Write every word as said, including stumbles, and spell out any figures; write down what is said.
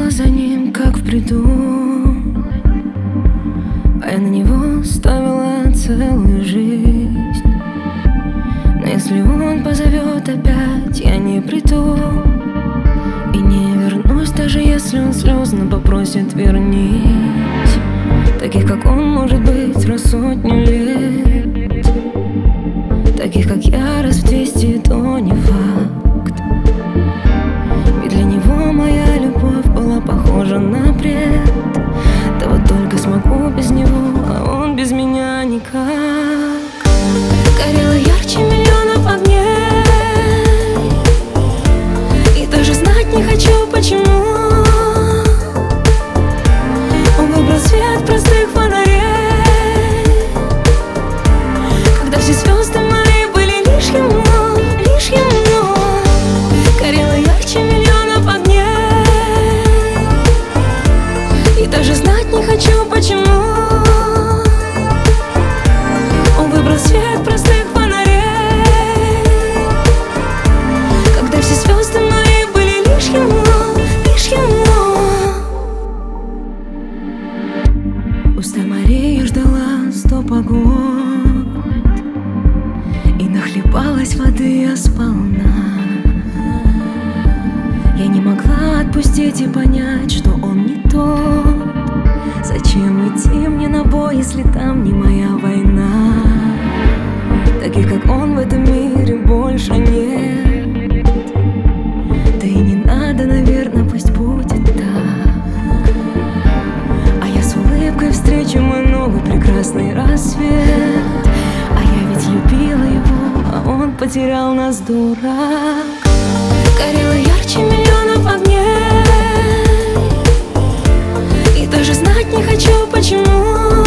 шла за ним, как в бреду, а я на него ставила целую жизнь. Но если он позовет опять, я не приду и не вернусь, даже если он слезно попросит вернись. Таких, как он, может быть, раз сотню лет. Таких, как я, раз в двести, то не факт. Ведь для него моя любовь была похожа на бред. Да вот только смогу без него, а он без меня никак. Горела ярче миллионов огней, и даже знать не хочу, почему. Он выбрал свет простых фонарей, когда все звезды мои были лишь ему, лишь ему. Горела ярче миллионов огней, и даже знать не хочу, почему. Он выбрал свет простых фонарей, когда все звезды мои были лишь ему, лишь ему. Устья Мария ждала сто погод и нахлебалась воды я сполна. Я не могла отпустить и понять, что он не тот. Зачем идти мне на бой, если там не моя война? Таких, как он, в этом мире больше нет. Да и не надо, наверное, пусть будет так. А я с улыбкой встречу мой новый прекрасный рассвет. А я ведь любила его, а он потерял нас, дурак. Горела ярче миллионов огней, и даже знать не хочу, почему.